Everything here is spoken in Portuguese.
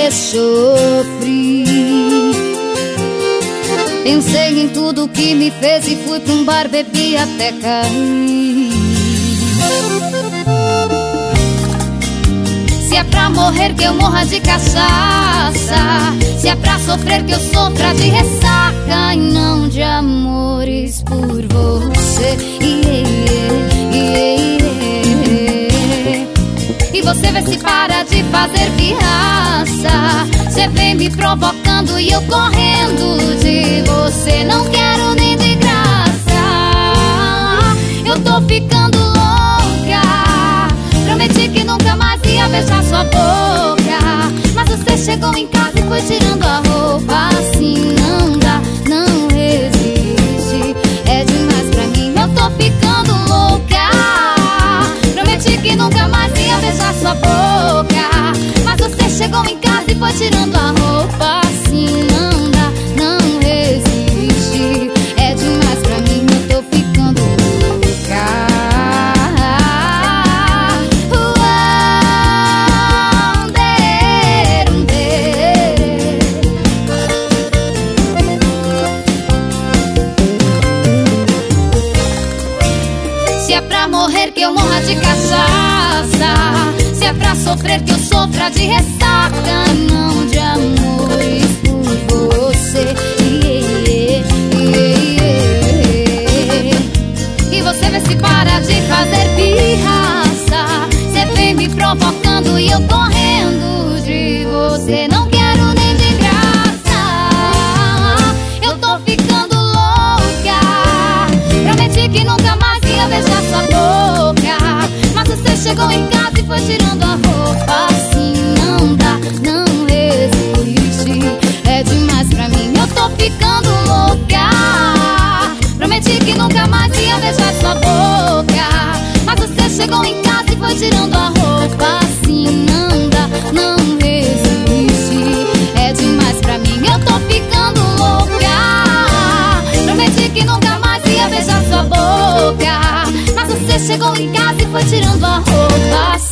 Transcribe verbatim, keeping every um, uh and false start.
você sofri. Pensei em tudo que me fez e fui pra um bar, bebi até cair. Se é pra morrer que eu morra de cachaça, se é pra sofrer que eu sofra de ressaca e não de amores por você. Yeah, yeah, yeah. E você vê se para de fazer pirraça. Você vem me provocando e eu correndo de você. Não quero nem de graça. Eu tô ficando louca. Prometi que nunca mais ia beijar sua boca, mas você chegou em casa e foi tirando a roupa. Assim não dá, não resiste. É demais pra mim, eu tô ficando louca. Prometi que nunca mais ia beijar sua boca, mas você chegou em casa e foi tirando a roupa. Assim não dá, não resiste. É demais pra mim, eu tô ficando louca. Se é pra morrer que eu morra de cachaça, se é pra sofrer que eu sofra de ressaca, não de amores por você. Yeah, yeah, yeah. E você vê se para de fazer pirraça. Você vem me provocando e eu correndo de você. Não quero nem de graça. Eu tô ficando louca. Prometi que nunca mais ia beijar sua boca, mas você chegou em casa e foi tirando a roupa. Assim não dá, não resiste. É demais pra mim, eu tô ficando louca. Prometi que nunca mais ia beijar sua boca, mas você chegou em casa e foi tirando a roupa. Assim não dá, não resiste. É demais pra mim, eu tô ficando louca. Prometi que nunca mais ia beijar sua boca, mas você chegou em casa e foi tirando a roupa.